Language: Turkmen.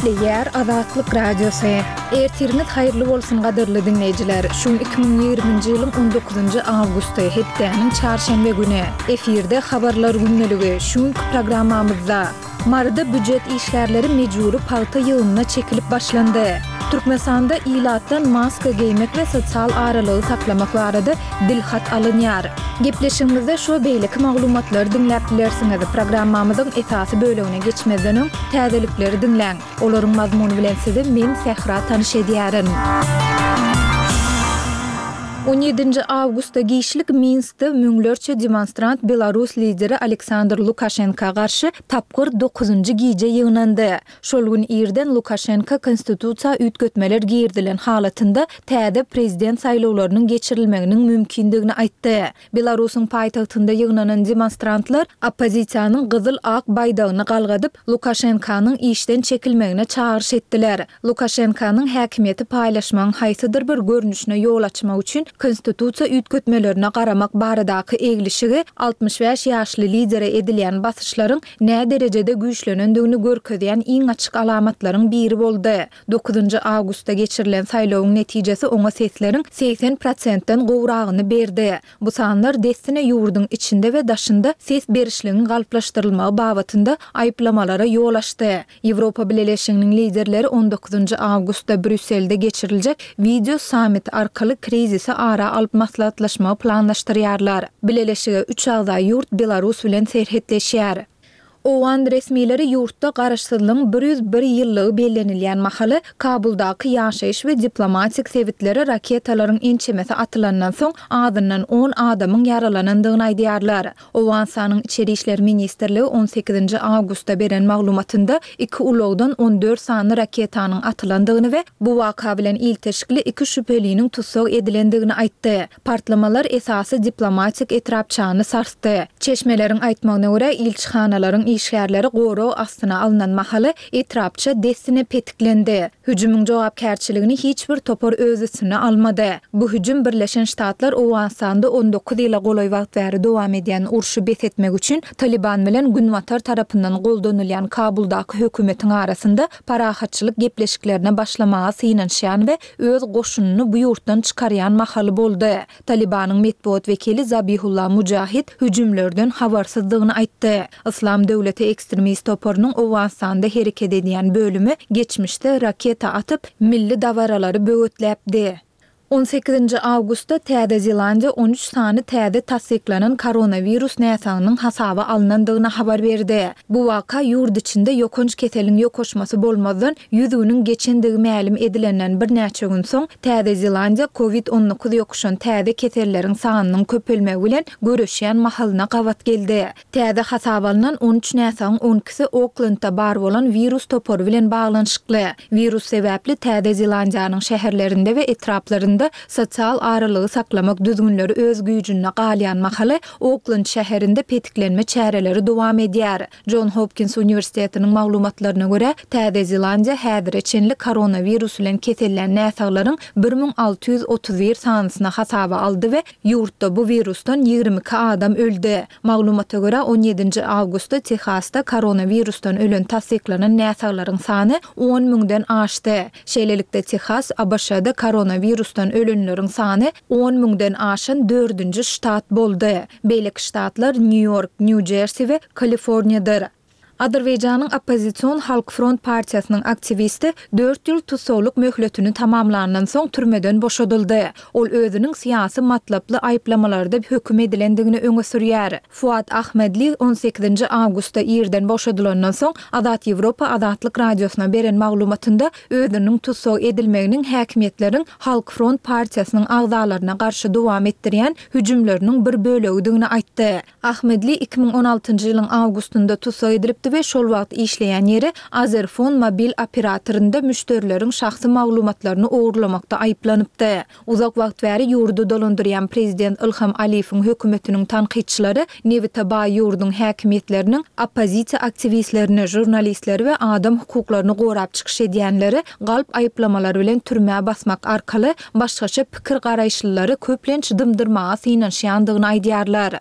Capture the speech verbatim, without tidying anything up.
Hürmetli yer Azatlyk Radiosu. Ertiriniz hayırlı bolsun gadyrly dinleyijiler. Şu iki bin ýygrymynjy ýylyň on dokuzunjy awgusty hepdeniň çarşembe güni efirde habarlar günneligi şu programmamyzda marda büdjet işlerleri mecburi palta ýygynyna çekilip başlandy. Türkmenistanda ilatdan maska giymek ve sosyal aralığı saklamak barada dilhat alınýar. Gepleşigimizde şu beýleki maglumatlary dinläp bilersiňiz. Programmamyzyň esasy bölegine geçmeden öň täzelikleri dinläň. Olaryň mazmuny bilen sizi men Sehra tanyş edýärin. on ýedinji awgustda gişlik Minskde müňlerçe demonstrant Belarus lideri Aleksandr Lukashenka garşy tapgyr dokuzunjy giýje ýygnandy. Şol gün ýerden Lukashenka konstitusiýa ütgetmeler girdilen halatynda täze prezident saýlawlarynyň geçirilmeginiň mümkindigini aýtdy. Belarusyň paýtagtynda ýygnanan demonstrantlar oppozisiýanyň gyzyl ak baýdagyny galgadyp Lukashenkanyň işden çekilmegine çağırş etdiler. Lukashenkanyň häkimiýeti paýlaşmagyň haýsydyr bir görnüşine ýol açmak üçin konstitusiýa ütgetmelerine garamak baradaky eglişigi altmış beş ýaşly lidere edilýän basyşlaryň nä derejede güýçlenendigini görkezýän iň açyk alamatlaryň biri boldy. dokuzunjy awgustda geçirilen saýlawyň netijesi oňa sesleriň seksen prosentden gowragyny berdi. Bu sanlar destine ýurduň içinde we daşynda ses berişligini galplaşdyrylmagy babatynda aýplamalara ýol açdy. Ýewropa Birleşiginiň liderleri on dokuzunjy awgustda Brüsselde geçiriljek video summit arkaly krizisi ara alyp maslahatlaşma planlaşdyrýarlar. Birleşige üç agza ýurt Belarus bilen serhetleşýär. Owan resmileri ýurtda garaşsyzlygyň bir ýüz bir ýyllygy bellenilýän mahaly Kabuldaky ýaşaýyş we diplomatik sebitleri raketalaryň ençemesi atylandan soň adyndan on adamyň yaralanandygyny aýdýarlar. Owan sanyň içeri işler ministrligi on sekizinji awgustda beren maglumatynda iki ulagdan on dört sany raketanyň atylandygyny we bu waka bilen ilteşikli iki şüpheliniň tutsak edilendigini aýtdy. Partlamalar esasy diplomatik etrapçany sarsdy. Çeşmeleriň aýtmagyna görä ilçixanalaryň işgärleri goro astyna alynan mahaly etrapça destine petiklendi. Hüjümüň jogapkärçiligini hiç bir topar öz üstüne almady. Bu hüjüm Birleşen Ştatlar Owansanda on dokuz ýyla golay wagt bäri dowam edýän urşy bethetmek üçin Taliban bilen Günwatar tarapyndan goldanylýan Kabuldaky hökümetiň arasynda parahatçylyk gepleşiklerine başlamaga synanýan we öz goşunyny bu ýurtdan çykarýan mahaly boldy. Talibanyň medpuat wekili Zabihullah Mujahid hüjümlerden habarsyzdygyny aýtdy. Islam döwleti ekstremist toparynyň Owansanda hereket edýän bölümi geçmişde raketa atyp milli dawaralary böwetläpdi. on sekizinji awgustda Täze Zelandiýa on üç sany täze tasdiklanan koronavirus näsanynyň hasaba alynandygyny habar berdi. Bu waka ýurt içinde ýokunç keseliň ýokoşmasy bolmadan ýüzüniň geçendigi ma'lum edilenden bir näçe gün soň Täze Zelandiýa covid on dokuz ýokuşan täze keselleriň sanynyň köpelmegi bilen göreşýän mahalyna gawat geldi. Täze hasaba alynan on üç näsanyň on ikisi Oaklandda bar bolan virus topary bilen baglanşykly. Virus sebäpli Täze Zelandiýanyň şäherlerinde we etraplarynda sosial aralygy saklamak düzgünleri öz güýjüne galýan mahaly Oakland şäherinde petiklenme çäreleri dowam edýär. John Hopkins Uniwersitetiniň maglumatlaryna görä, Täze Zelandiýa häzir içinli koronavirus bilen kesellän näsaglaryň bir ming alty ýüz otuz bir sanysyna hasaba aldy we ýurtda bu virusdan ýygrimi iki adam öldi. Maglumata görä on ýedinji awgustda Texasda koronavirusdan ölen tasdiklanan näsaglaryň sany on miňden aşdy. Şeýlelikde Texas A B Ş'da koronavirusdan ölenleriň sany on miňden aşan dördünji ştat boldy. Beýleki ştatlar New York, New Jersey we Kaliforniýadyr. Azerbaýjanyň Oppozisiýon Halk Front partiýasynyň aktivisti dört ýyl tutsawlyk möhletini tamamlandan soň türmeden boşadyldy. Ol özüniň syýasy matlaply aýplamalarda höküm edilendigini öňe sürýär. Fuat Ahmedli on sekizinji awgustda ýerden boşadylandan soň Azat Ýewropa Azatlyk radiosyna beren maglumatynda özüniň tutsaw edilmeginiň häkimiýetleriň Halk Front partiýasynyň agzalaryna garşy dowam etdirýän hüjümleriniň bir bölegdigini aýtdy. Ahmedli iki bin on altyncy ýylyň awgustunda tutsaw edilipdi we şol wagt işleýän ýeri Azerfon mobil operatorynda müşterileriň şahsy maglumatlaryny ogurlamakda aýplanypdy. Uzak wagt bäri ýurdu dolandyrýan prezident Ilham Aliýewiň hökümetiniň tanqidçilari Nevitaba ýurduň häkimiýetleriniň oppozisiýa aktivistlerini, jurnalistleri we adam hukuklaryny gorap çykyş edýänleri galp aýplamalary bilen türmäge basmak arkaly başgaça pikir garaýşlylary köplenç dymdyrmaga synanýandygyny aýdýarlar.